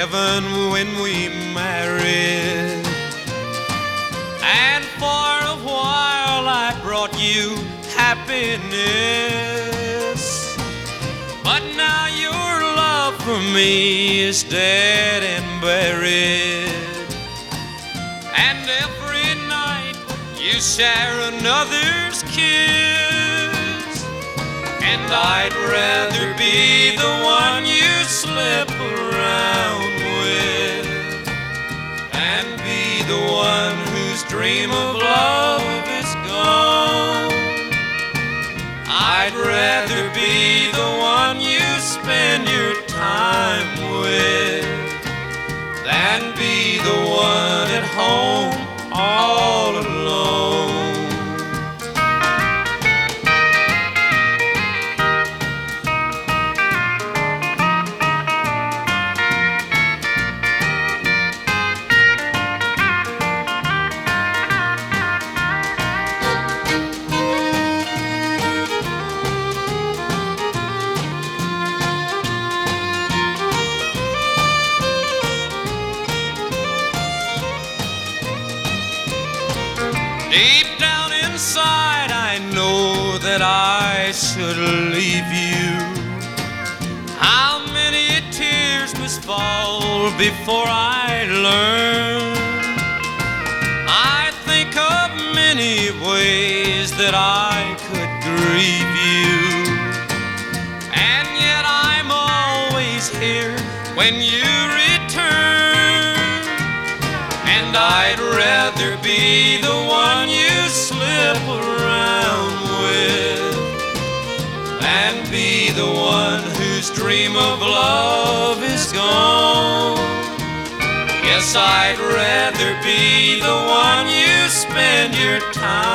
heaven when we married. And for a while I brought you happiness, but now your love for me is dead and buried. And every night you share another's kiss, and I'd rather be the one you slip around with than be the one whose dream of love is gone. I'd rather be the one you spend your time with than be the one at home all alone. Deep down inside I know that I should leave you. How many tears must fall before I learn? I think of many ways that I could grieve you, and yet I'm always here when you return. And I'd rather be the one you slip around with than be the one whose dream of love is gone. Yes, I'd rather be the one you spend your time